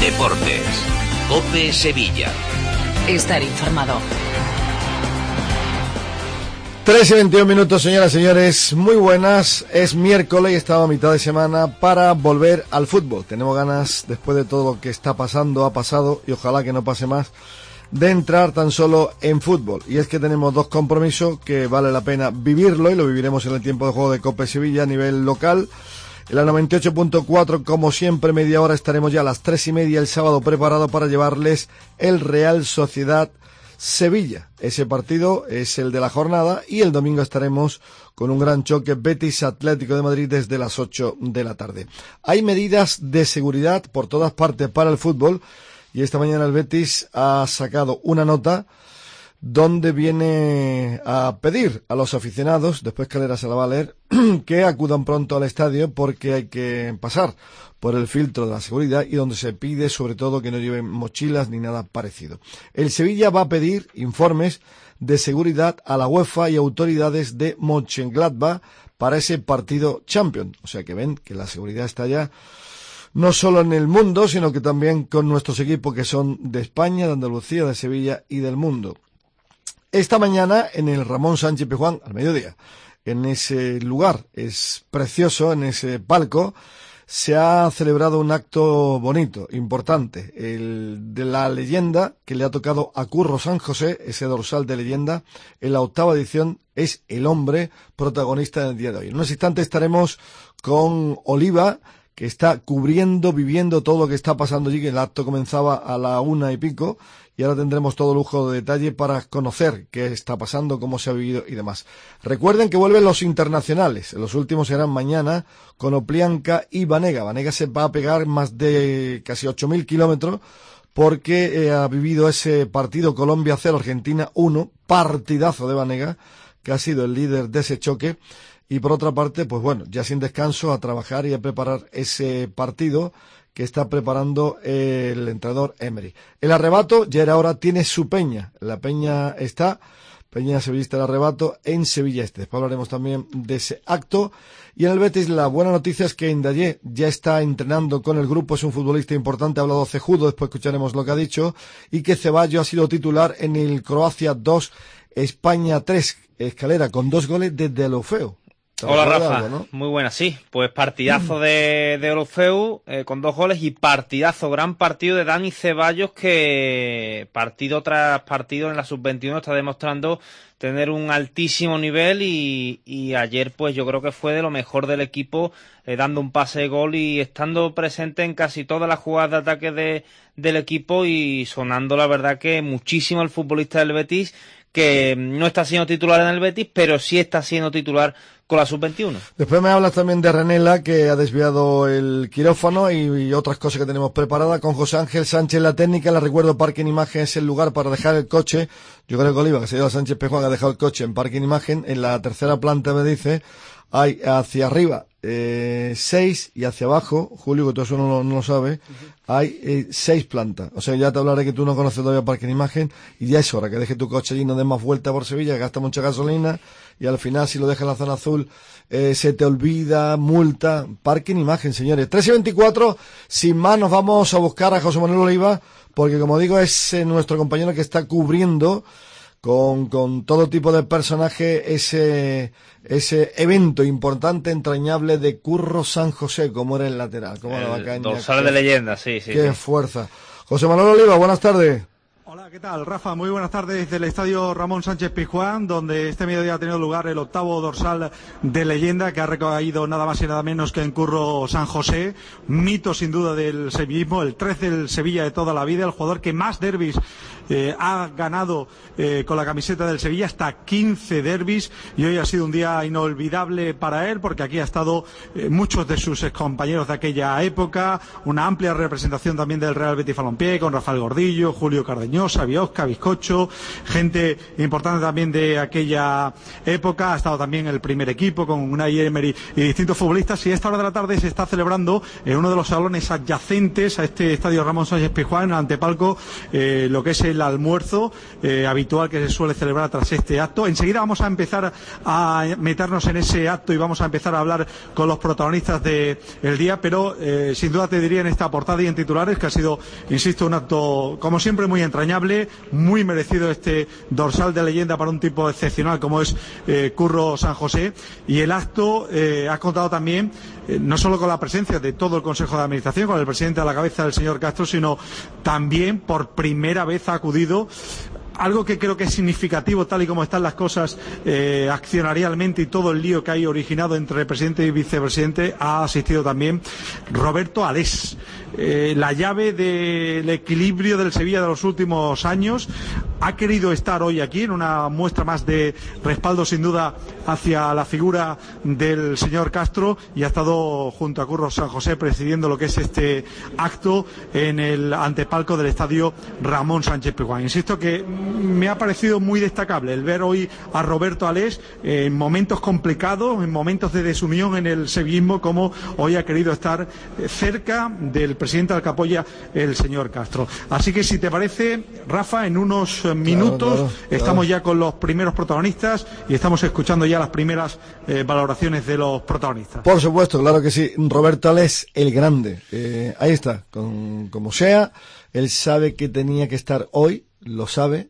Deportes. COPE Sevilla. Estar informado. 3:21, señoras y señores, muy buenas. Es miércoles y estamos a mitad de semana para volver al fútbol. Tenemos ganas, después de todo lo que está pasando, ha pasado, y ojalá que no pase más, de entrar tan solo en fútbol. Y es que tenemos dos compromisos que vale la pena vivirlo, y lo viviremos en el tiempo de juego de COPE Sevilla a nivel local. En la 98.4, como siempre, media hora, estaremos ya a las 3:30 el sábado preparado para llevarles el Real Sociedad Sevilla. Ese partido es el de la jornada, y el domingo estaremos con un gran choque Betis Atlético de Madrid desde las 8 de la tarde. Hay medidas de seguridad por todas partes para el fútbol, y esta mañana el Betis ha sacado una nota donde viene a pedir a los aficionados, después Calera se la va a leer, que acudan pronto al estadio porque hay que pasar por el filtro de la seguridad, y donde se pide sobre todo que no lleven mochilas ni nada parecido. El Sevilla va a pedir informes de seguridad a la UEFA y autoridades de Mönchengladbach para ese partido Champions. O sea que ven que la seguridad está ya no solo en el mundo, sino que también con nuestros equipos que son de España, de Andalucía, de Sevilla y del mundo. Esta mañana en el Ramón Sánchez Pizjuán, al mediodía, en ese lugar, es precioso, en ese palco, se ha celebrado un acto bonito, importante, el de la leyenda que le ha tocado a Curro San José, ese dorsal de leyenda, en la 8ª edición, es el hombre protagonista del día de hoy. En unos instantes estaremos con Oliva, que está viviendo todo lo que está pasando allí, que el acto comenzaba a la 1:00 y ahora tendremos todo lujo de detalle para conocer qué está pasando, cómo se ha vivido y demás. Recuerden que vuelven los internacionales, los últimos serán mañana con Oplianca y Banega. Banega se va a pegar más de casi 8.000 kilómetros porque ha vivido ese partido Colombia 0, Argentina 1, partidazo de Banega, que ha sido el líder de ese choque. Y por otra parte, pues bueno, ya sin descanso, a trabajar y a preparar ese partido que está preparando el entrenador Emery. El Arrebato ya era hora, tiene su peña. La peña sevillista del Arrebato en Sevilla Este. Después hablaremos también de ese acto. Y en el Betis la buena noticia es que Ndayé ya está entrenando con el grupo, es un futbolista importante, ha hablado Cejudo, después escucharemos lo que ha dicho, y que Ceballos ha sido titular en el Croacia 2, España 3, Escalera, con 2 goles de Deulofeu. Hola Rafa, algo, ¿no? Muy buena, sí, pues partidazo de Deulofeu con 2 goles, y partidazo, gran partido de Dani Ceballos, que partido tras partido en la sub-21 está demostrando tener un altísimo nivel, y ayer pues yo creo que fue de lo mejor del equipo, dando un pase de gol y estando presente en casi todas las jugadas de ataque del equipo, y sonando la verdad que muchísimo el futbolista del Betis, que no está siendo titular en el Betis, pero sí está siendo titular con la sub-21. Después me hablas también de Renela, que ha desviado el quirófano, y otras cosas que tenemos preparadas con José Ángel Sánchez. La técnica, la recuerdo, Parking Imagen es el lugar para dejar el coche. Yo creo que Oliva, que se lleva a Sánchez Pizjuán, ha dejado el coche en Parking Imagen. En la 3ª planta, me dice, hay hacia arriba 6 y hacia abajo, Julio, que todo eso no lo sabe, hay 6 plantas. O sea, ya te hablaré que tú no conoces todavía Parking Imagen, y ya es hora que dejes tu coche allí, no des más vuelta por Sevilla, que gasta mucha gasolina, y al final si lo dejas en la zona azul se te olvida, multa. Parking Imagen, señores. 3:24, sin más nos vamos a buscar a José Manuel Oliva, porque como digo es nuestro compañero que está cubriendo con todo tipo de personaje ese evento importante, entrañable de Curro San José, como era el lateral, como la caña. Dorsal de leyenda, sí. Qué fuerza. José Manuel Oliva, buenas tardes. Hola, ¿qué tal, Rafa? Muy buenas tardes desde el estadio Ramón Sánchez Pizjuán, donde este mediodía ha tenido lugar el 8º dorsal de leyenda, que ha recaído nada más y nada menos que en Curro San José, mito sin duda del sevillismo, el 13 del Sevilla de toda la vida, el jugador que más derbis ha ganado con la camiseta del Sevilla, hasta 15 derbis, y hoy ha sido un día inolvidable para él, porque aquí ha estado muchos de sus excompañeros de aquella época, una amplia representación también del Real Betis Balompié, con Rafael Gordillo, Julio Cardeñosa, Rosa Biosca, Bizcocho, gente importante también de aquella época. Ha estado también el primer equipo con Unai Emery y distintos futbolistas, y a esta hora de la tarde se está celebrando en uno de los salones adyacentes a este estadio Ramón Sánchez Pizjuán, en el antepalco, lo que es el almuerzo habitual que se suele celebrar tras este acto. Enseguida vamos a empezar a meternos en ese acto y vamos a empezar a hablar con los protagonistas del día, pero sin duda te diría en esta portada y en titulares que ha sido, insisto, un acto como siempre muy entrañable, muy merecido este dorsal de leyenda para un tipo excepcional como es Curro San José. Y el acto ha contado también no solo con la presencia de todo el Consejo de Administración, con el presidente a la cabeza, del señor Castro, sino también por primera vez ha acudido, algo que creo que es significativo tal y como están las cosas accionarialmente y todo el lío que hay originado entre presidente y vicepresidente, ha asistido también Roberto Alés. La llave del equilibrio del Sevilla de los últimos años, ha querido estar hoy aquí en una muestra más de respaldo sin duda hacia la figura del señor Castro, y ha estado junto a Curro San José presidiendo lo que es este acto en el antepalco del estadio Ramón Sánchez Pizjuán. Insisto que me ha parecido muy destacable el ver hoy a Roberto Alés en momentos complicados, en momentos de desunión en el sevillismo, como hoy ha querido estar cerca del presidente al que apoya el señor Castro. Así que si te parece, Rafa, en unos minutos claro. Estamos ya con los primeros protagonistas y estamos escuchando ya las primeras valoraciones de los protagonistas. Por supuesto, claro que sí. Roberto Alés, el grande. Ahí está, como sea. Él sabe que tenía que estar hoy, lo sabe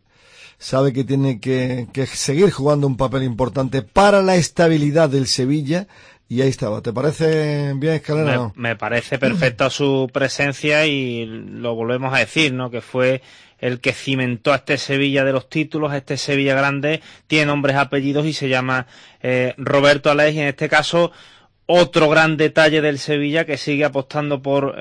que tiene que seguir jugando un papel importante para la estabilidad del Sevilla. Y ahí estaba. ¿Te parece bien, Escalera? ¿No? Me parece perfecta su presencia, y lo volvemos a decir, ¿no? Que fue el que cimentó a este Sevilla de los títulos, a este Sevilla grande. Tiene nombres, apellidos y se llama Roberto Alés. Y en este caso, otro gran detalle del Sevilla, que sigue apostando por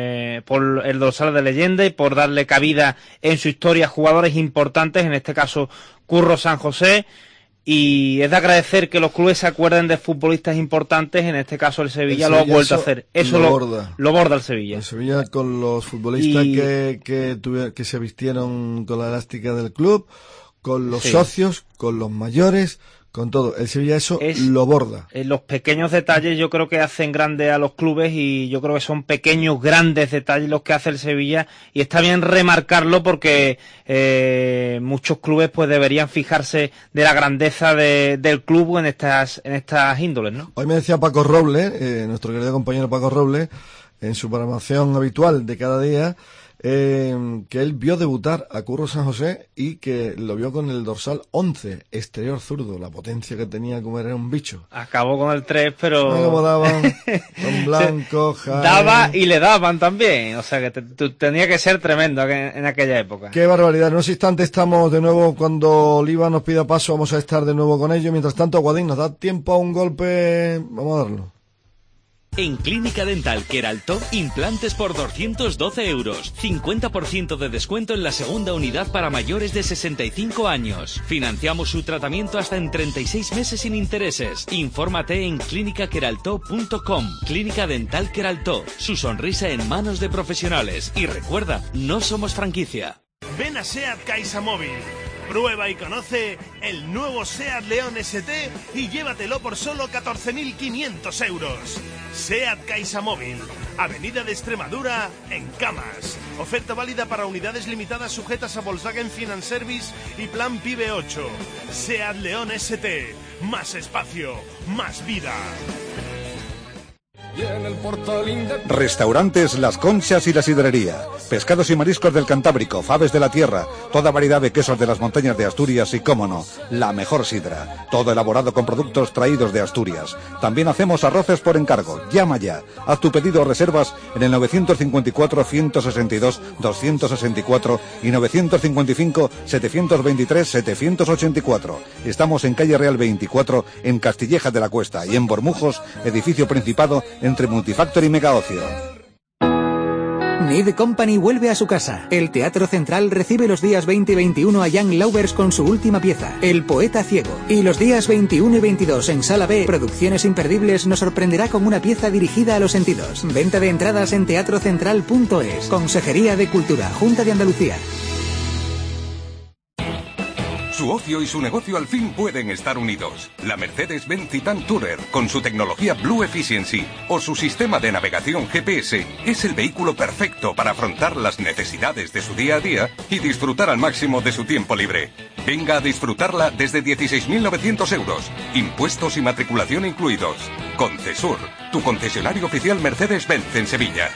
el dorsal de leyenda y por darle cabida en su historia a jugadores importantes, en este caso Curro San José. Y es de agradecer que los clubes se acuerden de futbolistas importantes, en este caso el Sevilla lo ha vuelto a hacer. Eso lo borda el Sevilla. El Sevilla con los futbolistas que se vistieron con la elástica del club, con los socios, con los mayores, con todo. El Sevilla eso lo borda. Los pequeños detalles yo creo que hacen grande a los clubes, y yo creo que son pequeños grandes detalles los que hace el Sevilla, y está bien remarcarlo porque muchos clubes pues deberían fijarse de la grandeza del club en estas índoles, ¿no? Hoy me decía Paco Robles, nuestro querido compañero Paco Robles, en su programación habitual de cada día, que él vio debutar a Curro San José y que lo vio con el dorsal 11, exterior zurdo, la potencia que tenía, como era un bicho. Acabó con el 3, pero... No, como daban, con Blanco, Jaime... Daba y le daban también, o sea que tenía que ser tremendo en aquella época. Qué barbaridad. En unos instantes estamos de nuevo, cuando Oliva nos pida paso, vamos a estar de nuevo con ellos. Mientras tanto, Guadín, ¿nos da tiempo a un golpe? Vamos a darlo. En Clínica Dental Queraltó, implantes por 212 euros. 50% de descuento en la segunda unidad para mayores de 65 años. Financiamos su tratamiento hasta en 36 meses sin intereses. Infórmate en clinicaqueraltó.com. Clínica Dental Queraltó. Su sonrisa en manos de profesionales. Y recuerda, no somos franquicia. Ven a SEAT CaixaMóvil. Prueba y conoce el nuevo SEAT León ST y llévatelo por solo 14.500 euros. SEAT CaixaMóvil, Avenida de Extremadura, en Camas. Oferta válida para unidades limitadas sujetas a Volkswagen Finance Service y Plan PIBE 8. SEAT León ST, más espacio, más vida. Restaurantes Las Conchas y la Sidrería. Pescados y mariscos del Cantábrico, faves de la tierra, toda variedad de quesos de las montañas de Asturias y, cómo no, la mejor sidra. Todo elaborado con productos traídos de Asturias. También hacemos arroces por encargo. Llama ya. Haz tu pedido o reservas en el 954-162-264 y 955-723-784. Estamos en calle Real 24, en Castilleja de la Cuesta, y en Bormujos, edificio Principado, entre Multifactor y Mega Ocio. Need Company vuelve a su casa. El Teatro Central recibe los días 20 y 21 a Jan Laubers con su última pieza, El Poeta Ciego. Y los días 21 y 22 en Sala B, Producciones Imperdibles nos sorprenderá con una pieza dirigida a los sentidos. Venta de entradas en teatrocentral.es. Consejería de Cultura, Junta de Andalucía. Su ocio y su negocio al fin pueden estar unidos. La Mercedes-Benz Titan Tourer, con su tecnología Blue Efficiency o su sistema de navegación GPS, es el vehículo perfecto para afrontar las necesidades de su día a día y disfrutar al máximo de su tiempo libre. Venga a disfrutarla desde 16.900 euros, impuestos y matriculación incluidos. Concesur, tu concesionario oficial Mercedes-Benz en Sevilla.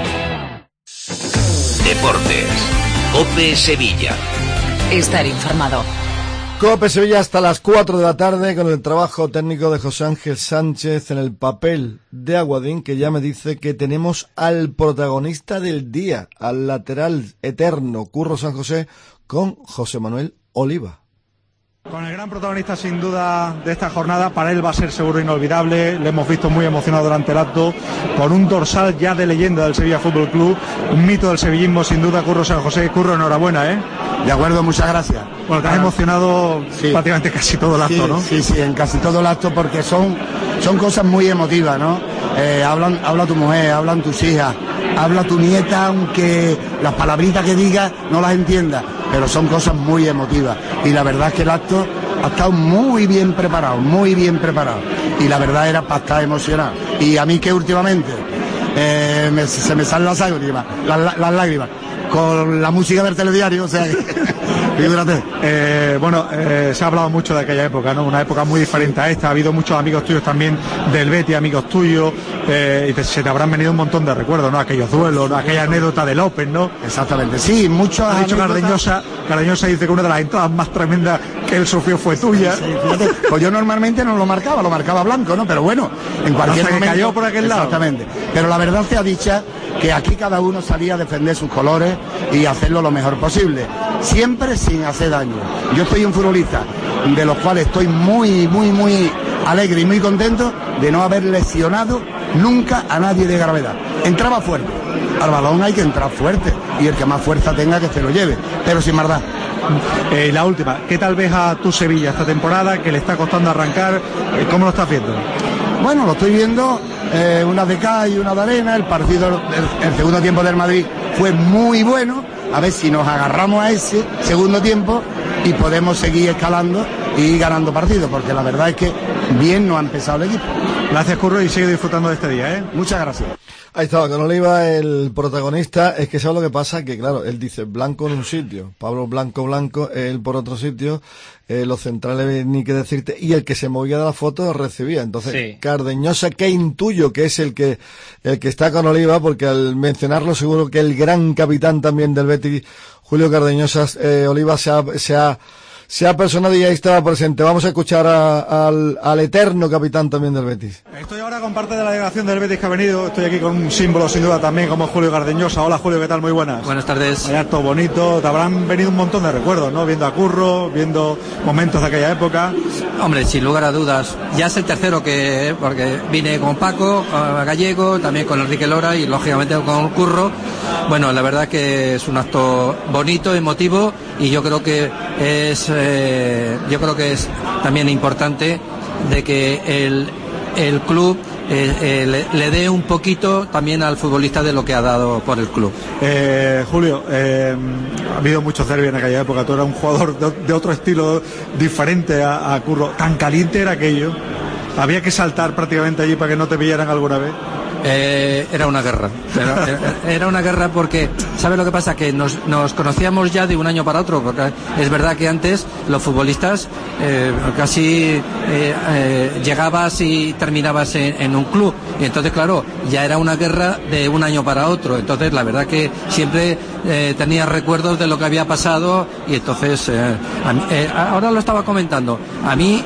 Deportes. COPE Sevilla. Estar informado. COPE Sevilla hasta las 4 de la tarde con el trabajo técnico de José Ángel Sánchez en el papel de Aguadín, que ya me dice que tenemos al protagonista del día, al lateral eterno Curro San José, con José Manuel Oliva. Con el gran protagonista sin duda de esta jornada, para él va a ser seguro inolvidable, le hemos visto muy emocionado durante el acto, con un dorsal ya de leyenda del Sevilla Fútbol Club, un mito del sevillismo sin duda, Curro San José. Curro, enhorabuena, ¿eh? De acuerdo, muchas gracias. Bueno, te has emocionado prácticamente casi todo el acto, ¿no? Sí, en casi todo el acto, porque son cosas muy emotivas, ¿no? Habla tu mujer, hablan tus hijas, habla tu nieta, aunque las palabritas que digas no las entiendas, pero son cosas muy emotivas. Y la verdad es que el acto ha estado muy bien preparado. Y la verdad era para estar emocionado. Y a mí que últimamente se me salen las lágrimas con la música del telediario, o sea que, figúrate. Se ha hablado mucho de aquella época, ¿no? Una época muy diferente a esta. Ha habido muchos amigos tuyos también del Betis, amigos tuyos, y se te habrán venido un montón de recuerdos, ¿no? Aquellos duelos, ¿no? Aquella anécdota de López, ¿no? Exactamente, sí, muchos. Ha dicho Cardeñosa dice que una de las entradas más tremendas que él sufrió fue tuya. Sí, fíjate, pues yo normalmente no lo marcaba blanco, ¿no? Pero bueno, en cualquier momento cayó por aquel lado. Exactamente. Pero la verdad sea dicha, que aquí cada uno salía a defender sus colores y hacerlo lo mejor posible, siempre sin hacer daño. Yo soy un futbolista de los cuales estoy muy alegre y muy contento de no haber lesionado nunca a nadie de gravedad. Entraba fuerte, al balón hay que entrar fuerte y el que más fuerza tenga que se lo lleve, pero sin maldad. La última, ¿qué tal ves a tu Sevilla esta temporada, que le está costando arrancar? ¿Cómo lo estás viendo? Bueno, lo estoy viendo, una de cal y una de arena. El partido, el segundo tiempo del Madrid fue muy bueno. A ver si nos agarramos a ese segundo tiempo y podemos seguir escalando y ganando partidos, porque la verdad es que bien no ha empezado el equipo. Gracias, Curro, y sigue disfrutando de este día, ¿eh? Muchas gracias. Ahí estaba con Oliva, el protagonista. Es que ¿sabes lo que pasa? Que claro, él dice Blanco en un sitio, Pablo Blanco, él por otro sitio, los centrales ni que decirte, y el que se movía de la foto recibía. Entonces, sí. Cardeñosa, que intuyo que es el que está con Oliva, porque al mencionarlo seguro que el gran capitán también del Betis, Julio Cardeñosa, Oliva se ha personado y ahí estaba presente. Vamos a escuchar al eterno capitán también del Betis. Estoy ahora con parte de la delegación del Betis que ha venido. Estoy aquí con un símbolo sin duda también como Julio Cardeñosa. Hola Julio, ¿qué tal? Muy buenas. Buenas tardes. Hay acto bonito. Te habrán venido un montón de recuerdos, ¿no? Viendo a Curro, viendo momentos de aquella época. Hombre, sin lugar a dudas. Ya es el tercero porque vine con Paco, con Gallego, también con Enrique Lora y lógicamente con Curro. Bueno, la verdad que es un acto bonito, emotivo, y yo creo que es también importante de que el club le dé un poquito también al futbolista de lo que ha dado por el club. Julio, ha habido mucho derbi en aquella época. Tú eras un jugador de otro estilo diferente a Curro. Tan caliente era aquello. Había que saltar prácticamente allí para que no te pillaran alguna vez. Era una guerra, era una guerra porque, ¿sabes lo que pasa? Que nos conocíamos ya de un año para otro, porque es verdad que antes los futbolistas casi llegabas y terminabas en un club, y entonces claro, ya era una guerra de un año para otro. Entonces la verdad que siempre tenía recuerdos de lo que había pasado, y entonces ahora lo estaba comentando, a mí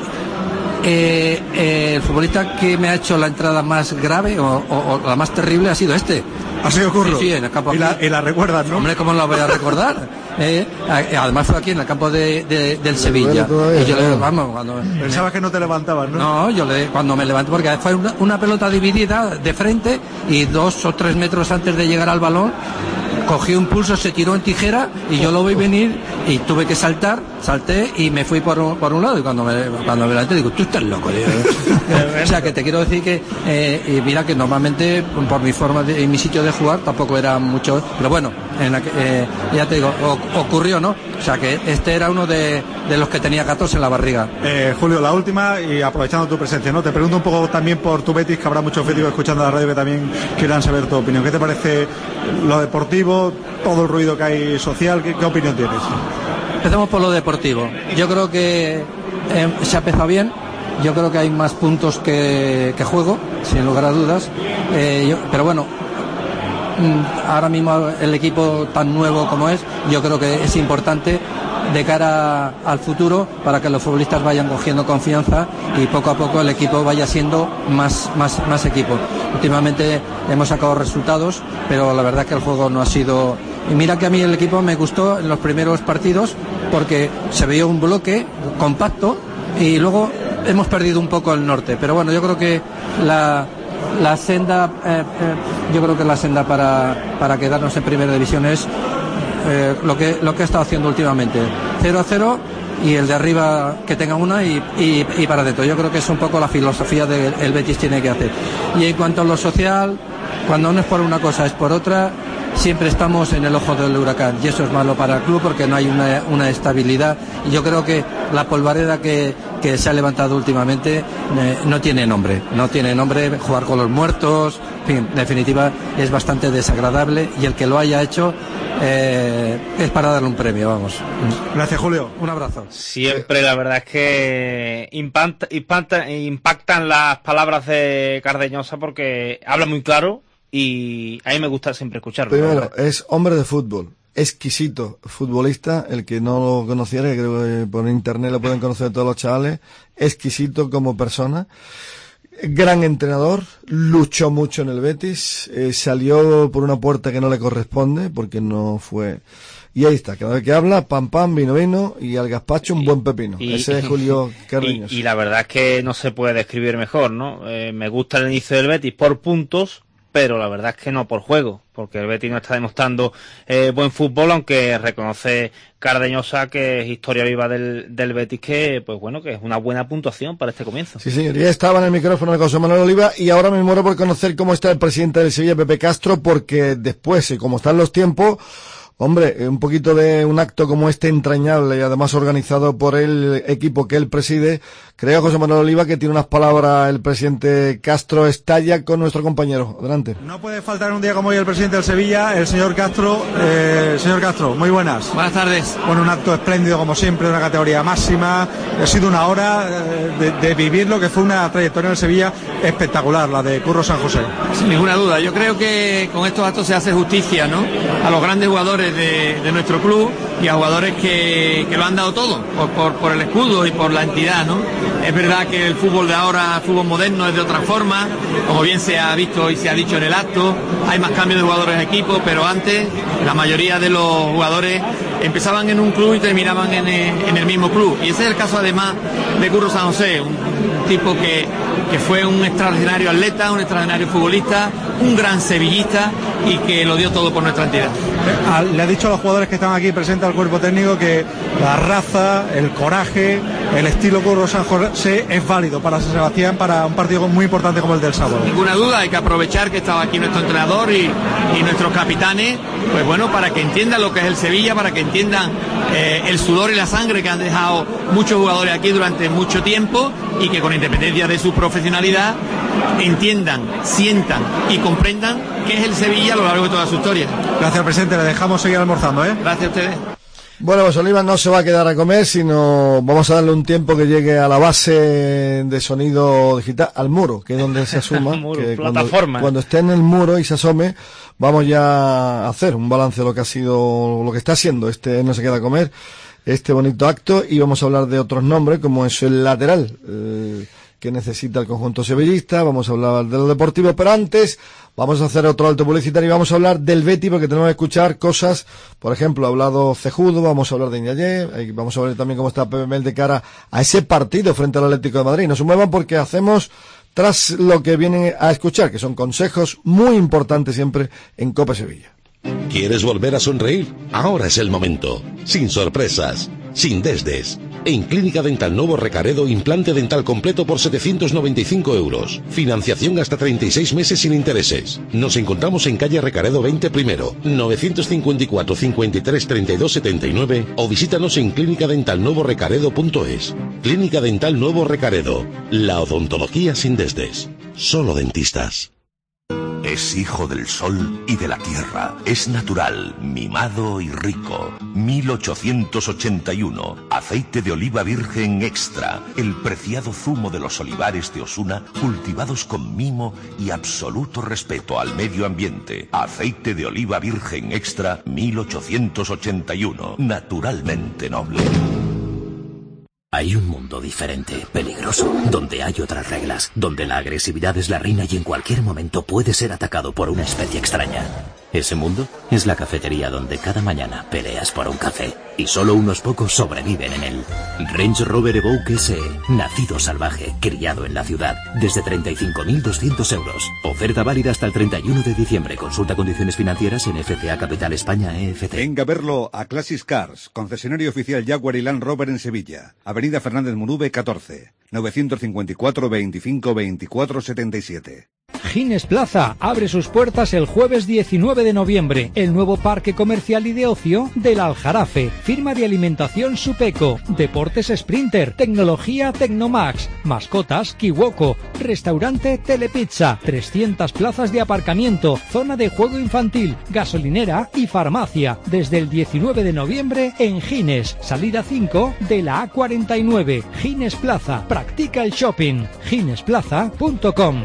el futbolista que me ha hecho la entrada más grave o la más terrible ha sido este. ¿Ha sido Curro? Sí, en el campo. Y la recuerdas, ¿no? Hombre, ¿cómo la voy a recordar? Además fue aquí en el campo del Sevilla. Y yo Pensabas que no te levantabas, ¿no? No, cuando me levanté, porque fue una pelota dividida de frente y 2 o 3 metros antes de llegar al balón, cogió un pulso, se tiró en tijera y yo lo vi venir y tuve que salté y me fui por un lado, y cuando me levanté digo, tú estás loco, o sea que te quiero decir que y mira que normalmente por mi forma y mi sitio de jugar tampoco era mucho, pero bueno, ya te digo, ocurrió, ¿no? O sea que este era uno de los que tenía gatos en la barriga. Julio, la última, y aprovechando tu presencia, ¿no? Te pregunto un poco también por tu Betis, que habrá muchos béticos escuchando la radio que también quieran saber tu opinión. ¿Qué te parece lo deportivo, todo el ruido que hay social? ¿Qué opinión tienes? Empecemos por lo deportivo. Yo creo que se ha empezado bien. Yo creo que hay más puntos que juego, sin lugar a dudas. Pero bueno, ahora mismo el equipo tan nuevo como es, yo creo que es importante de cara al futuro para que los futbolistas vayan cogiendo confianza y poco a poco el equipo vaya siendo más equipo. Últimamente hemos sacado resultados, pero la verdad es que el juego no ha sido... Y mira que a mí el equipo me gustó en los primeros partidos porque se veía un bloque compacto y luego hemos perdido un poco el norte. Pero bueno, yo creo que la senda para quedarnos en primera división es lo que ha estado haciendo últimamente, 0-0 y el de arriba que tenga una y para adentro. Yo creo que es un poco la filosofía del Betis tiene que hacer. Y en cuanto a lo social, cuando no es por una cosa es por otra, siempre estamos en el ojo del huracán y eso es malo para el club porque no hay una estabilidad, y yo creo que la polvareda que se ha levantado últimamente no tiene nombre, jugar con los muertos, en fin, en definitiva es bastante desagradable, y el que lo haya hecho es para darle un premio, vamos. Gracias, Julio. Un abrazo. Siempre la verdad es que impactan las palabras de Cardeñosa porque habla muy claro y a mí me gusta siempre escucharlo. Primero, es hombre de fútbol, exquisito futbolista, el que no lo conociera, que creo que por internet lo pueden conocer todos los chavales, exquisito como persona. Gran entrenador, luchó mucho en el Betis, salió por una puerta que no le corresponde, porque no fue... Y ahí está, cada vez que habla, pam, vino, y al gazpacho un buen pepino. Ese es Julio Cardeñosa. Y la verdad es que no se puede describir mejor, ¿no? Me gusta el inicio del Betis por puntos, pero la verdad es que no por juego, porque el Betis no está demostrando buen fútbol, aunque reconoce Cardeñosa que es historia viva del Betis, que pues bueno, que es una buena puntuación para este comienzo. Sí, señor, ya estaba en el micrófono de José Manuel Oliva, y ahora me muero por conocer cómo está el presidente del Sevilla, Pepe Castro, porque después, como están los tiempos, hombre, un poquito de un acto como este entrañable y además organizado por el equipo que él preside, creo, José Manuel Oliva, que tiene unas palabras el presidente Castro. Estalla con nuestro compañero. Adelante. No puede faltar un día como hoy el presidente del Sevilla, el señor Castro. Señor Castro, muy buenas. Buenas tardes. Bueno, un acto espléndido como siempre, de una categoría máxima. Ha sido una hora de vivir lo que fue una trayectoria en el Sevilla espectacular, la de Curro San José. Sin ninguna duda. Yo creo que con estos actos se hace justicia, ¿no?, a los grandes jugadores de nuestro club y a jugadores que lo han dado todo por el escudo y por la entidad, ¿no? Es verdad que el fútbol de ahora, el fútbol moderno, es de otra forma, como bien se ha visto y se ha dicho en el acto, hay más cambios de jugadores de equipo, pero antes la mayoría de los jugadores empezaban en un club y terminaban en el mismo club, y ese es el caso además de Curro San José, un tipo que fue un extraordinario atleta, un extraordinario futbolista, un gran sevillista y que lo dio todo por nuestra entidad. Le ha dicho a los jugadores que están aquí presentes al cuerpo técnico que la raza, el coraje, el estilo Curro San José es válido para San Sebastián, para un partido muy importante como el del sábado. Ninguna duda, hay que aprovechar que estaba aquí nuestro entrenador y nuestros capitanes, pues bueno, para que entiendan lo que es el Sevilla, para que entiendan el sudor y la sangre que han dejado muchos jugadores aquí durante mucho tiempo, y que con independencia de su profesionalidad entiendan, sientan y comprendan qué es el Sevilla a lo largo de toda su historia. Gracias, presidente, le dejamos seguir almorzando, ¿eh? Gracias a ustedes. Bueno, pues Oliva no se va a quedar a comer, sino vamos a darle un tiempo que llegue a la base de sonido digital, al muro, que es donde se asuma, muro, que plataforma. Cuando esté en el muro y se asome, vamos ya a hacer un balance de lo que ha sido, lo que está haciendo No se queda a comer, este bonito acto, y vamos a hablar de otros nombres, como es el lateral, que necesita el conjunto sevillista, vamos a hablar de lo deportivo, pero antes vamos a hacer otro alto publicitario y vamos a hablar del Betis, porque tenemos que escuchar cosas. Por ejemplo, ha hablado Cejudo, vamos a hablar de Iñayé, vamos a ver también cómo está Pepe Mel de cara a ese partido frente al Atlético de Madrid. No se muevan porque hacemos tras lo que vienen a escuchar, que son consejos muy importantes siempre en Cope Sevilla. ¿Quieres volver a sonreír? Ahora es el momento. Sin sorpresas, sin desdes. En Clínica Dental Nuevo Recaredo, implante dental completo por 795 euros. Financiación hasta 36 meses sin intereses. Nos encontramos en calle Recaredo 20 primero, 954 53 32 79 o visítanos en clínicadentalnuevorecaredo.es. Clínica Dental Nuevo Recaredo. La odontología sin desdes. Solo dentistas. Es hijo del sol y de la tierra. Es natural, mimado y rico. 1881. Aceite de oliva virgen extra. El preciado zumo de los olivares de Osuna, cultivados con mimo y absoluto respeto al medio ambiente. Aceite de oliva virgen extra 1881. Naturalmente noble. Hay un mundo diferente, peligroso, donde hay otras reglas, donde la agresividad es la reina y en cualquier momento puede ser atacado por una especie extraña. Ese mundo es la cafetería donde cada mañana peleas por un café y solo unos pocos sobreviven en él. Range Rover Evoque SE, nacido salvaje, criado en la ciudad, desde 35.200 euros. Oferta válida hasta el 31 de diciembre. Consulta condiciones financieras en FCA Capital España EFC. Venga a verlo a Classic Cars, concesionario oficial Jaguar y Land Rover en Sevilla. Avenida Fernández Murube 14, 954 25 24 77. Gines Plaza abre sus puertas el jueves 19 de noviembre. El nuevo parque comercial y de ocio del Aljarafe. Firma de alimentación Supeco. Deportes Sprinter. Tecnología Tecnomax. Mascotas Kiwoko. Restaurante Telepizza. 300 plazas de aparcamiento. Zona de juego infantil. Gasolinera y farmacia. Desde el 19 de noviembre en Gines. Salida 5 de la A49. Gines Plaza. Practica el shopping. ginesplaza.com.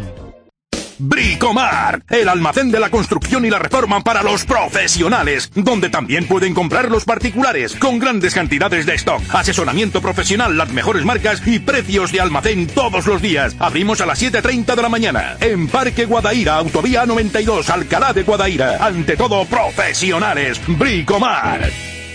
Bricomart, el almacén de la construcción y la reforma para los profesionales, donde también pueden comprar los particulares, con grandes cantidades de stock, asesoramiento profesional, las mejores marcas y precios de almacén todos los días. Abrimos a las 7:30 de la mañana, en Parque Guadaira, Autovía 92, Alcalá de Guadaira. Ante todo, profesionales. Bricomart.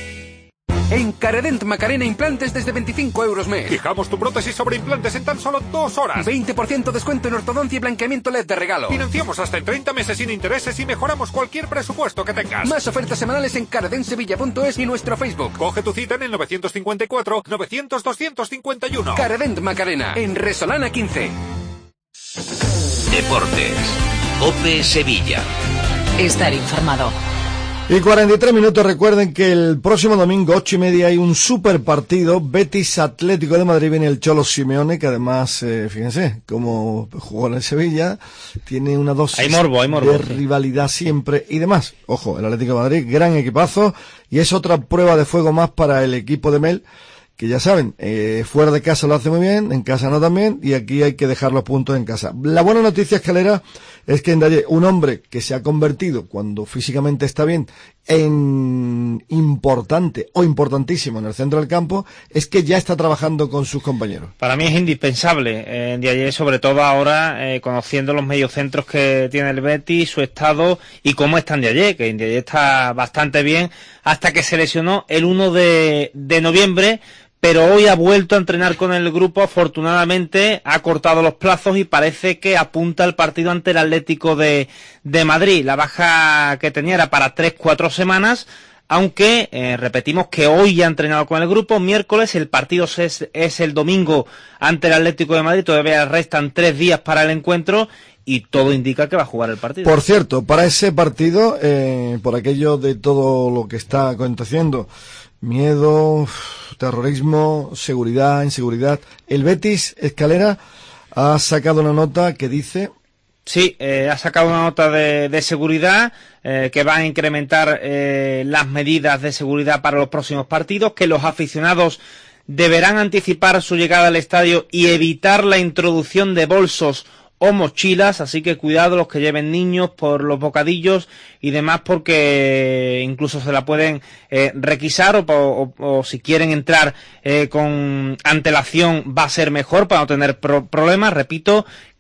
En Caredent Macarena Implantes desde 25 euros mes. Fijamos tu prótesis sobre implantes en tan solo 2 horas. 20% descuento en ortodoncia y blanqueamiento LED de regalo. Financiamos hasta en 30 meses sin intereses y mejoramos cualquier presupuesto que tengas. Más ofertas semanales en caredentsevilla.es y nuestro Facebook. Coge tu cita en el 954 900 251. Caredent Macarena, en Resolana 15. Deportes. COPE Sevilla. Estar informado. Y 43 minutos, recuerden que el próximo domingo, 8:30, hay un super partido, Betis Atlético de Madrid, viene el Cholo Simeone, que además, fíjense, como jugó en el Sevilla, tiene una dosis hay morbo, de rivalidad siempre y demás. Ojo, el Atlético de Madrid, gran equipazo, y es otra prueba de fuego más para el equipo de Mel, que ya saben, fuera de casa lo hace muy bien, en casa no tan bien, y aquí hay que dejar los puntos en casa. La buena noticia, Escalera, es que Ndaye, un hombre que se ha convertido, cuando físicamente está bien, en importante o importantísimo en el centro del campo, es que ya está trabajando con sus compañeros. Para mí es indispensable, Ndaye, sobre todo ahora, conociendo los mediocentros que tiene el Betis, su estado y cómo está Ndaye, que Ndaye está bastante bien hasta que se lesionó el 1 de noviembre, pero hoy ha vuelto a entrenar con el grupo, afortunadamente ha cortado los plazos y parece que apunta al partido ante el Atlético de Madrid. La baja que tenía era para 3-4 semanas, aunque repetimos que hoy ya ha entrenado con el grupo. Miércoles el partido es el domingo ante el Atlético de Madrid, todavía restan 3 días para el encuentro y todo indica que va a jugar el partido. Por cierto, para ese partido, por aquello de todo lo que está aconteciendo, miedo, terrorismo, seguridad, inseguridad, el Betis, Escalera, ha sacado una nota que dice... Sí, ha sacado una nota de seguridad que va a incrementar las medidas de seguridad para los próximos partidos, que los aficionados deberán anticipar su llegada al estadio y evitar la introducción de bolsos o mochilas, así que cuidado los que lleven niños por los bocadillos y demás, porque incluso se la pueden requisar o si quieren entrar con antelación va a ser mejor para no tener problemas. Repito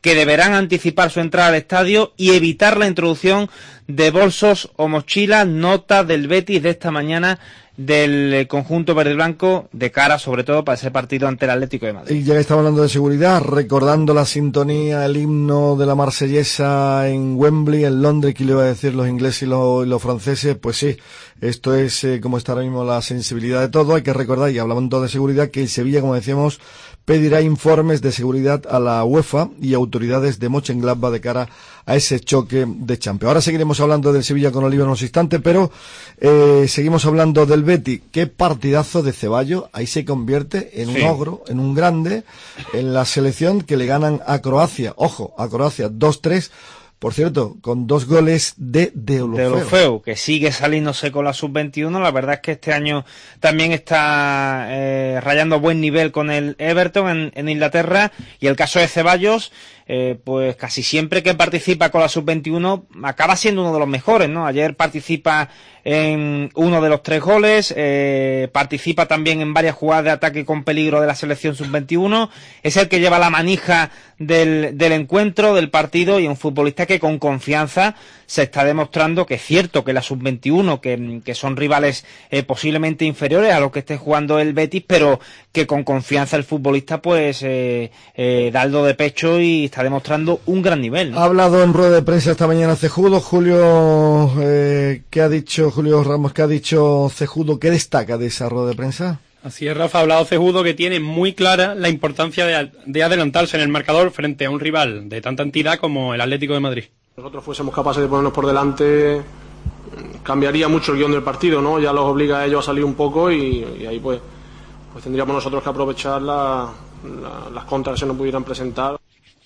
que deberán anticipar su entrada al estadio y evitar la introducción de bolsos o mochilas. Nota del Betis de esta mañana del conjunto verde y blanco de cara sobre todo para ese partido ante el Atlético de Madrid. Y ya que estamos hablando de seguridad, recordando la sintonía, el himno de la Marsellesa en Wembley, en Londres, que le iba a decir los ingleses y los franceses, pues sí, esto es como está ahora mismo la sensibilidad de todo. Hay que recordar, y hablando de seguridad, que el Sevilla, como decíamos, pedirá informes de seguridad a la UEFA y autoridades de Mönchengladbach de cara a ese choque de Champions. Ahora seguiremos hablando del Sevilla con Oliva en unos instantes, pero seguimos hablando del Betis. Qué partidazo de Ceballos, ahí se convierte en un ogro, en un grande, en la selección que le ganan a Croacia. Ojo, a Croacia 2-3. Por cierto, con 2 goles de Deulofeu, que sigue saliéndose con la sub-21. La verdad es que este año también está rayando buen nivel con el Everton en Inglaterra. Y el caso de Ceballos, pues casi siempre que participa con la sub-21 acaba siendo uno de los mejores, ¿no? Ayer participa en uno de los 3 goles, participa también en varias jugadas de ataque con peligro de la selección sub-21, es el que lleva la manija del encuentro, del partido, y un futbolista que con confianza se está demostrando que es cierto que la sub-21, que son rivales posiblemente inferiores a los que esté jugando el Betis, pero que con confianza el futbolista pues da el do de pecho y está demostrando un gran nivel, ¿no? Ha hablado en rueda de prensa esta mañana Cejudo. Julio, ¿qué ha dicho Julio Ramos? ¿Qué ha dicho Cejudo? ¿Qué destaca de esa rueda de prensa? Así es, Rafa, ha hablado Cejudo, que tiene muy clara la importancia de adelantarse en el marcador frente a un rival de tanta entidad como el Atlético de Madrid. Si nosotros fuésemos capaces de ponernos por delante, cambiaría mucho el guión del partido, ¿no? Ya los obliga a ellos a salir un poco y ahí pues tendríamos nosotros que aprovechar las contras que se nos pudieran presentar.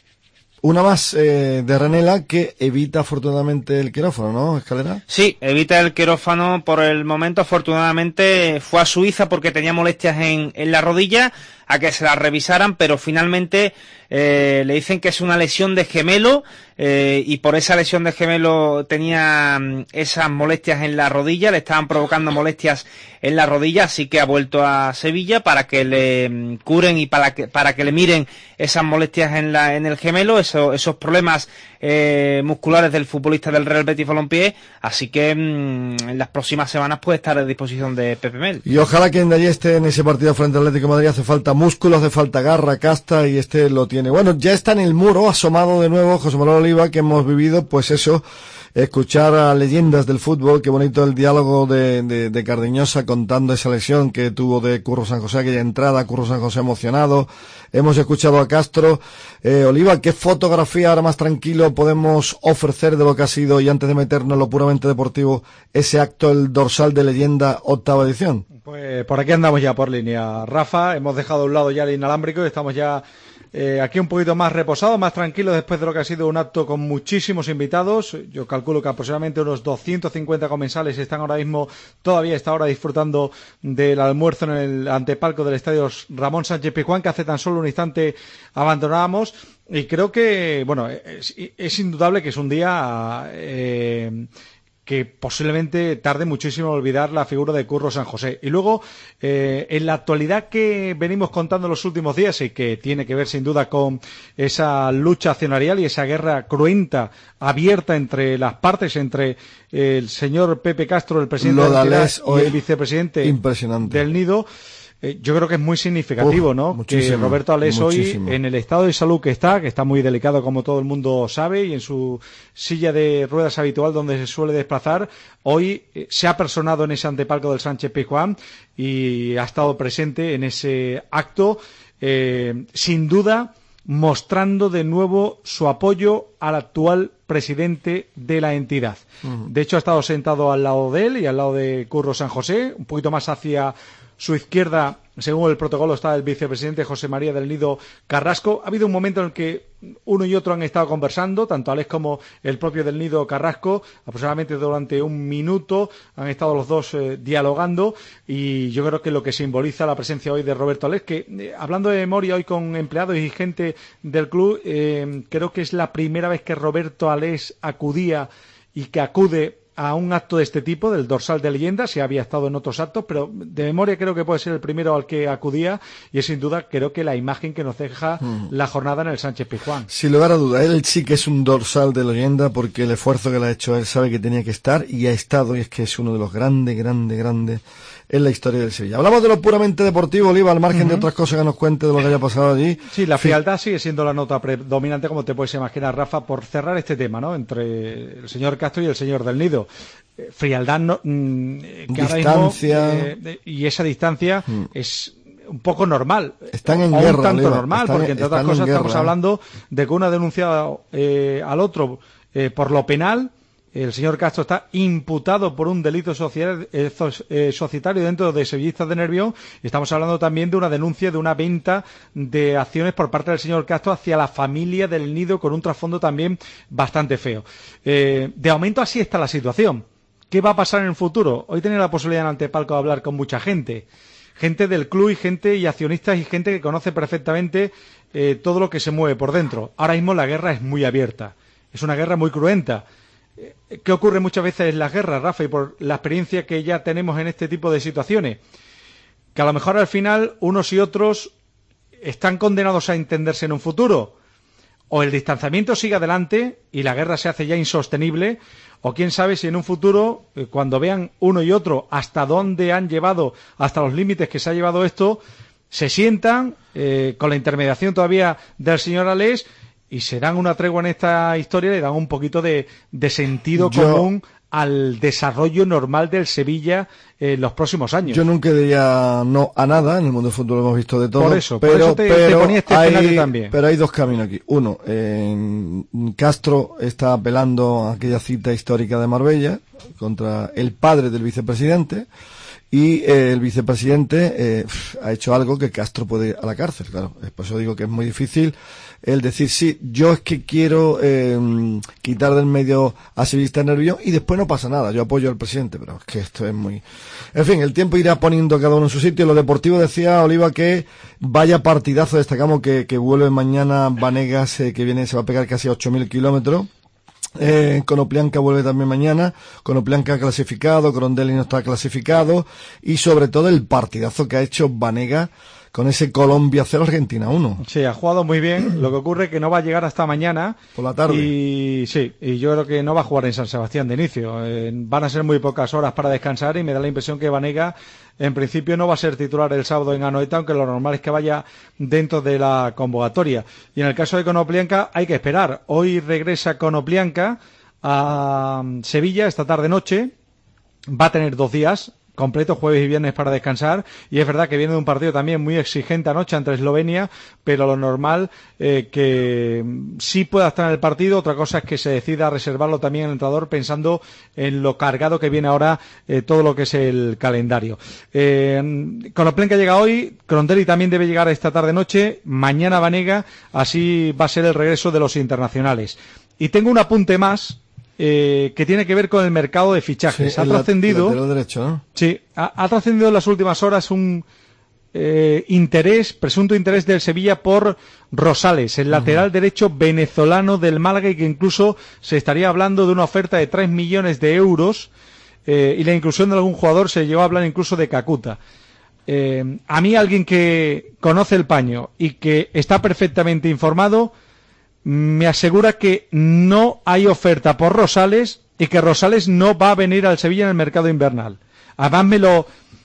Una más de Ranela, que evita afortunadamente el quirófano, ¿no, Escalera? Sí, evita el quirófano por el momento. Afortunadamente fue a Suiza porque tenía molestias en la rodilla, a que se la revisaran, pero finalmente le dicen que es una lesión de gemelo, y por esa lesión de gemelo tenía esas molestias en la rodilla, le estaban provocando molestias en la rodilla, así que ha vuelto a Sevilla para que le curen y para que le miren esas molestias en el gemelo, esos problemas musculares del futbolista del Real Betis Balompié, así que en las próximas semanas puede estar a disposición de Pepe Mel. Y ojalá que Ndayé esté en ese partido frente al Atlético de Madrid. Hace falta músculo, hace falta garra, casta, y este lo tiene. Bueno, ya está en el muro, asomado de nuevo José Manuel Oliva, que hemos vivido, pues eso, escuchar a leyendas del fútbol. Qué bonito el diálogo de Cardeñosa contando esa lesión que tuvo de Curro San José, aquella entrada, Curro San José emocionado. Hemos escuchado a Castro. Oliva, ¿qué fotografía ahora más tranquilo podemos ofrecer de lo que ha sido, y antes de meternos en lo puramente deportivo, ese acto, el dorsal de leyenda, 8ª edición? Pues por aquí andamos ya por línea, Rafa. Hemos dejado a un lado ya el inalámbrico y estamos ya aquí un poquito más reposados, más tranquilos, después de lo que ha sido un acto con muchísimos invitados. Yo calculo que aproximadamente unos 250 comensales están ahora mismo todavía a esta hora disfrutando del almuerzo en el antepalco del estadio Ramón Sánchez Pizjuán, que hace tan solo un instante abandonábamos. Y creo que, bueno, es indudable que es un día que posiblemente tarde muchísimo en olvidar la figura de Curro San José. Y luego, en la actualidad que venimos contando los últimos días, y que tiene que ver sin duda con esa lucha accionarial y esa guerra cruenta, abierta entre las partes, entre el señor Pepe Castro, el presidente de la entidad, y el vicepresidente del Nido, yo creo que es muy significativo, ¿no? Que Roberto Alés hoy, en el estado de salud que está muy delicado, como todo el mundo sabe, y en su silla de ruedas habitual donde se suele desplazar, hoy se ha personado en ese antepalco del Sánchez Pizjuán y ha estado presente en ese acto, sin duda mostrando de nuevo su apoyo al actual presidente de la entidad. De hecho, ha estado sentado al lado de él y al lado de Curro San José, un poquito más hacia su izquierda, según el protocolo, está el vicepresidente José María del Nido Carrasco. Ha habido un momento en el que uno y otro han estado conversando, tanto Alex como el propio del Nido Carrasco, aproximadamente durante un minuto han estado los dos dialogando, y yo creo que lo que simboliza la presencia hoy de Roberto Alés, que hablando de memoria hoy con empleados y gente del club, creo que es la primera vez que Roberto Alés acudía y que acude a un acto de este tipo, del dorsal de leyenda, si había estado en otros actos, pero de memoria creo que puede ser el primero al que acudía, y es sin duda creo que la imagen que nos deja la jornada en el Sánchez Pizjuán. Sin lugar a duda, él sí que es un dorsal de leyenda, porque el esfuerzo que le ha hecho él sabe que tenía que estar, y ha estado, y es que es uno de los grandes en la historia del Sevilla. Hablamos de lo puramente deportivo, Oliva, al margen de otras cosas que nos cuente de lo que haya pasado allí. Sí, la frialdad sigue siendo la nota predominante, como te puedes imaginar, Rafa, por cerrar este tema, ¿no?, entre el señor Castro y el señor del Nido. Frialdad, que distancia. Ahora mismo, y esa distancia es un poco normal. Están en o guerra, un tanto Oliva. normal, porque entre otras cosas estamos hablando de que uno ha denunciado al otro por lo penal. El señor Castro está imputado por un delito societario dentro de Sevillistas de Nervión. Estamos hablando también de una denuncia de una venta de acciones por parte del señor Castro hacia la familia del Nido, con un trasfondo también bastante feo. De momento así está la situación. ¿Qué va a pasar en el futuro? Hoy tenía la posibilidad en Antepalco de hablar con mucha gente del club y accionistas y gente que conoce perfectamente todo lo que se mueve por dentro. Ahora mismo la guerra es muy abierta, es una guerra muy cruenta. ¿Qué ocurre muchas veces en las guerras, Rafa, y por la experiencia que ya tenemos en este tipo de situaciones? Que a lo mejor al final unos y otros están condenados a entenderse en un futuro. O el distanciamiento sigue adelante y la guerra se hace ya insostenible, o quién sabe si en un futuro, cuando vean uno y otro hasta dónde han llevado, hasta los límites que se ha llevado esto, se sientan con la intermediación todavía del señor Alés y se dan una tregua en esta historia, le dan un poquito de sentido común al desarrollo normal del Sevilla en los próximos años. Yo nunca diría no a nada, en el mundo del fútbol hemos visto de todo. Por eso te ponía este escenario también. Pero hay dos caminos aquí. Uno, Castro está apelando a aquella cita histórica de Marbella contra el padre del vicepresidente, y el vicepresidente ha hecho algo que Castro puede ir a la cárcel, claro. Por eso digo que es muy difícil el decir, sí, yo es que quiero quitar del medio a Sevillistas de Nervión y después no pasa nada, yo apoyo al presidente, pero es que esto es muy... En fin, el tiempo irá poniendo cada uno en su sitio. Lo deportivo, decía Oliva, que vaya partidazo. Destacamos que vuelve mañana Vanegas, que viene, se va a pegar casi 8.000 kilómetros. Konoplyanka vuelve también mañana. Konoplyanka clasificado, Grondelli no está clasificado, y sobre todo el partidazo que ha hecho Vanegas con ese Colombia 0 Argentina 1. Sí, ha jugado muy bien. Lo que ocurre es que no va a llegar hasta mañana por la tarde, y yo creo que no va a jugar en San Sebastián de inicio. Van a ser muy pocas horas para descansar, y me da la impresión que Vanegas en principio no va a ser titular el sábado en Anoeta, aunque lo normal es que vaya dentro de la convocatoria. Y en el caso de Konoplyanka hay que esperar. Hoy regresa Konoplyanka a Sevilla esta tarde-noche. Va a tener 2 días completo, jueves y viernes, para descansar, y es verdad que viene de un partido también muy exigente anoche ante Eslovenia, pero lo normal que sí pueda estar en el partido. Otra cosa es que se decida reservarlo también el entrenador, pensando en lo cargado que viene ahora todo lo que es el calendario. Konoplyanka llega hoy, Grondelli también debe llegar esta tarde-noche, mañana Vanegas, así va a ser el regreso de los internacionales. Y tengo un apunte más, que tiene que ver con el mercado de fichajes. Sí, ha trascendido, lateral derecho, ¿no? Sí, ha trascendido en las últimas horas un presunto interés del Sevilla por Rosales, el lateral derecho venezolano del Málaga, y que incluso se estaría hablando de una oferta de 3 millones de euros, y la inclusión de algún jugador. Se llegó a hablar incluso de Kakuta. A mí, alguien que conoce el paño y que está perfectamente informado, me asegura que no hay oferta por Rosales y que Rosales no va a venir al Sevilla en el mercado invernal. Además me lo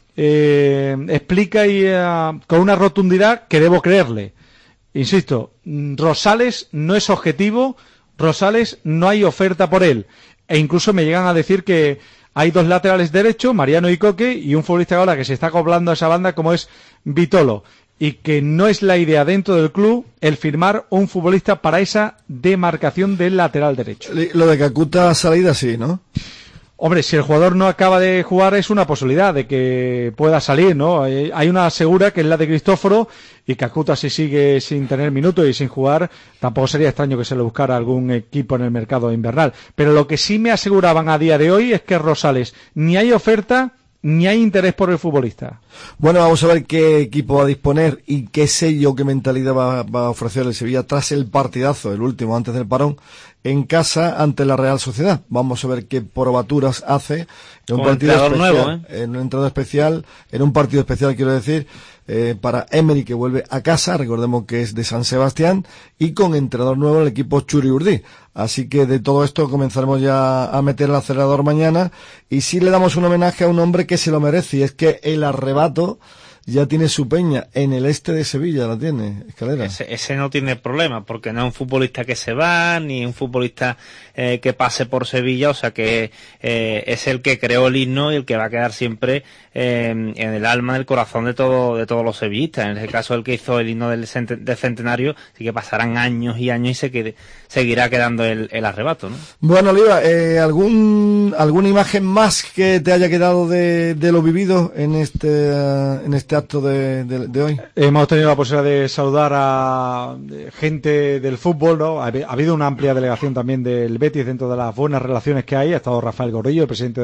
explica con una rotundidad que debo creerle. Insisto, Rosales no es objetivo, Rosales no hay oferta por él. E incluso me llegan a decir que hay 2 laterales derechos, Mariano y Coque, y un futbolista ahora que se está acoplando a esa banda como es Vitolo. Y que no es la idea dentro del club el firmar un futbolista para esa demarcación del lateral derecho. Lo de Kakuta salida sí, ¿no? Hombre, si el jugador no acaba de jugar, es una posibilidad de que pueda salir, ¿no? Hay una segura, que es la de Cristóforo, y Kakuta, si sigue sin tener minutos y sin jugar, tampoco sería extraño que se le buscara algún equipo en el mercado invernal. Pero lo que sí me aseguraban a día de hoy es que Rosales ni hay oferta ni hay interés por el futbolista. Bueno, vamos a ver qué equipo va a disponer y qué sello, qué mentalidad va a ofrecer el Sevilla tras el partidazo, el último antes del parón, en casa ante la Real Sociedad. Vamos a ver qué probaturas hace en un partido especial, nuevo, en un entrenador especial, en un partido especial, quiero decir, para Emery, que vuelve a casa, recordemos que es de San Sebastián, y con entrenador nuevo el equipo Churi Urdí. Así que de todo esto comenzaremos ya a meter el acelerador mañana, y sí le damos un homenaje a un hombre que se lo merece, y es que el Arrebato ya tiene su peña en el este de Sevilla, la tiene, Escalera. Ese no tiene problema, porque no es un futbolista que se va, ni un futbolista que pase por Sevilla, o sea que es el que creó el himno y el que va a quedar siempre en el alma, en el corazón de todos los sevillistas. En ese caso, el que hizo el himno del centenario, así que pasarán años y años y seguirá quedando el Arrebato, ¿no? Bueno, Oliva, ¿alguna imagen más que te haya quedado de lo vivido en este acto de hoy? Hemos tenido la posibilidad de saludar a gente del fútbol, ¿no? Ha habido una amplia delegación también del Betis dentro de las buenas relaciones que hay. Ha estado Rafael Gordillo, el presidente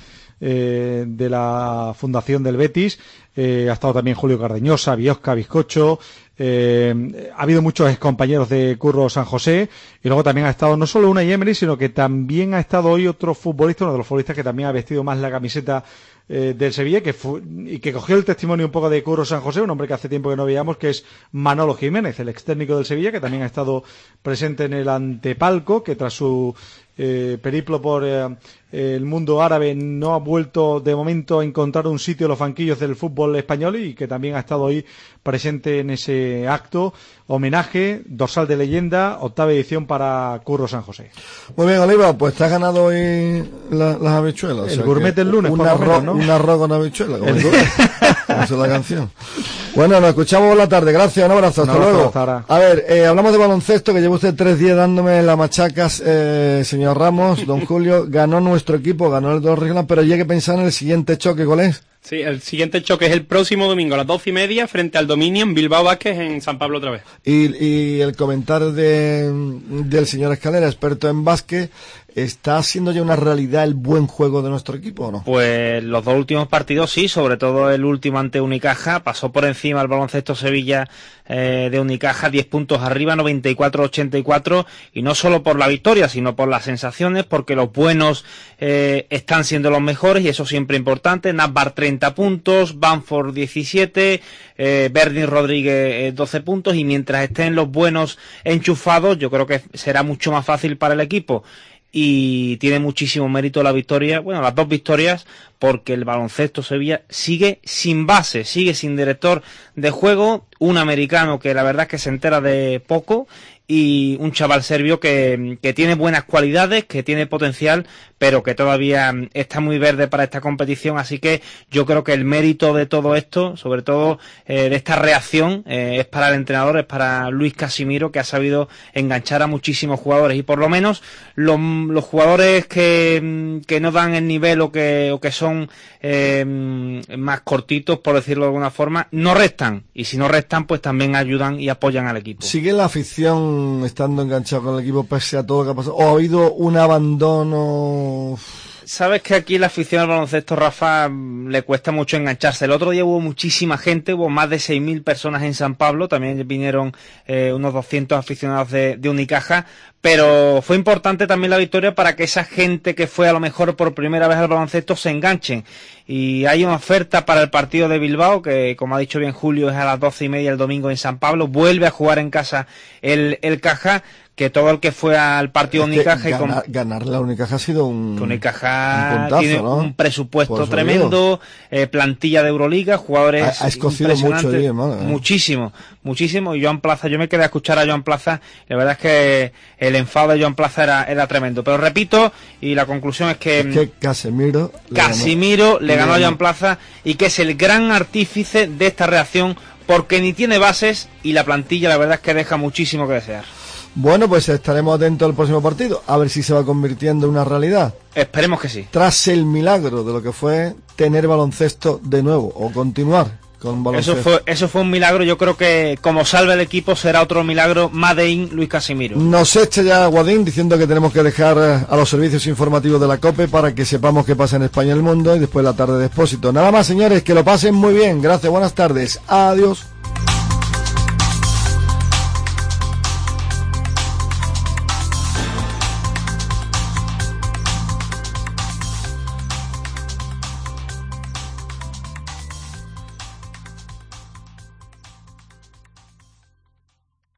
de la fundación del Betis. Ha estado también Julio Cardeñosa, Biosca, Bizcocho. Ha habido muchos excompañeros de Curro San José, y luego también ha estado no solo Unai Emery, sino que también ha estado hoy otro futbolista, uno de los futbolistas que también ha vestido más la camiseta del Sevilla, y que cogió el testimonio un poco de Curro San José, un hombre que hace tiempo que no veíamos, que es Manolo Jiménez, el ex técnico del Sevilla, que también ha estado presente en el antepalco, que tras su periplo por el mundo árabe no ha vuelto de momento a encontrar un sitio en los banquillos del fútbol español, y que también ha estado hoy presente en ese acto, homenaje, dorsal de leyenda, 8ª edición para Curro San José. Muy bien, Oliva, pues te has ganado hoy las habichuelas. El gourmet del lunes, un arroz con habichuelas, como es la canción. Bueno, nos escuchamos por la tarde, gracias, un abrazo, hasta luego. A ver, hablamos de baloncesto, que lleva usted 3 días dándome la machacas, señor Ramos, don Julio. Ganó nuestro equipo, ganó el de los regionales, pero llegue a pensar en el siguiente choque, ¿cuál es? Sí, el siguiente choque es el próximo domingo a las 12:30 frente al Dominion Bilbao Vázquez en San Pablo otra vez. Y el comentario del señor Escalera, experto en básquet, ¿está siendo ya una realidad el buen juego de nuestro equipo o no? Pues los 2 últimos partidos sí, sobre todo el último ante Unicaja, pasó por encima el Baloncesto Sevilla de Unicaja, 10 puntos arriba, 94-84, y no solo por la victoria, sino por las sensaciones, porque los buenos están siendo los mejores, y eso siempre importante. Nasbar 30 puntos, Bamford 17, Bernie Rodríguez 12 puntos, y mientras estén los buenos enchufados, yo creo que será mucho más fácil para el equipo. Y tiene muchísimo mérito la victoria, bueno, las 2 victorias, porque el Baloncesto Sevilla sigue sin base, sigue sin director de juego, un americano que la verdad es que se entera de poco, y un chaval serbio que tiene buenas cualidades, que tiene potencial, pero que todavía está muy verde para esta competición. Así que yo creo que el mérito de todo esto, sobre todo de esta reacción, es para el entrenador, es para Luis Casimiro, que ha sabido enganchar a muchísimos jugadores, y por lo menos los jugadores que no dan el nivel o que son más cortitos, por decirlo de alguna forma, no restan, y si no restan pues también ayudan y apoyan al equipo. ¿Sigue la afición estando enganchado con el equipo pese a todo lo que ha pasado, o ha habido un abandono? Sabes que aquí la afición al baloncesto, Rafa, le cuesta mucho engancharse. El otro día hubo muchísima gente, hubo más de 6.000 personas en San Pablo, también vinieron unos 200 aficionados de Unicaja, pero fue importante también la victoria para que esa gente que fue a lo mejor por primera vez al baloncesto se enganchen. Y hay una oferta para el partido de Bilbao, que como ha dicho bien Julio, es a las 12:30 el domingo en San Pablo. Vuelve a jugar en casa el Caja, que todo el que fue al partido Unicaja... Ganar la Unicaja ha sido un puntazo, tiene, ¿no? Un presupuesto tremendo, plantilla de Euroliga, jugadores ha escocido mucho bien, muchísimo, y Joan Plaza, yo me quedé a escuchar a Joan Plaza, y la verdad es que el enfado de Joan Plaza era tremendo, pero repito, y la conclusión es que Casimiro le ganó a Joan Plaza, y que es el gran artífice de esta reacción, porque ni tiene bases, y la plantilla la verdad es que deja muchísimo que desear. Bueno, pues estaremos atentos al próximo partido, a ver si se va convirtiendo en una realidad. Esperemos que sí. Tras el milagro de lo que fue tener baloncesto de nuevo, o continuar con baloncesto. Eso fue un milagro. Yo creo que como salve el equipo será otro milagro. Made in Luis Casimiro. Nos echa ya Guadín diciendo que tenemos que dejar a los servicios informativos de la COPE para que sepamos qué pasa en España y el mundo, y después la tarde de Expósito. Nada más, señores, que lo pasen muy bien. Gracias, buenas tardes. Adiós.